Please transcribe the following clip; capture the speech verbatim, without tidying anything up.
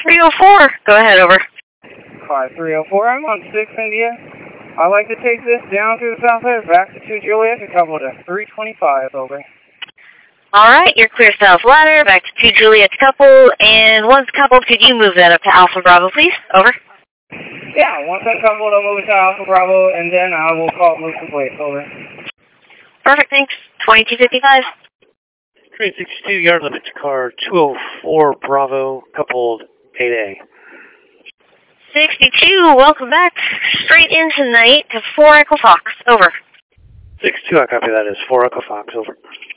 three oh four. Go ahead, over. Car three oh four, I'm on six India. I'd like to take this down through the south ladder, back to two Juliet, to couple to three twenty-five, over. Alright, you're clear south ladder, back to two Juliet's couple, and once coupled, could you move that up to Alpha Bravo, please? Over. Yeah, once I'm coupled, I'll move it to Alpha Bravo, and then I will call move complete, over. Perfect, thanks. twenty-two fifty-five. Train sixty-two, yard limit to car two oh four Bravo, coupled eight A. sixty-two, welcome back. Straight in tonight to four Echo Fox, over. six two, I copy that as four Echo Fox, over.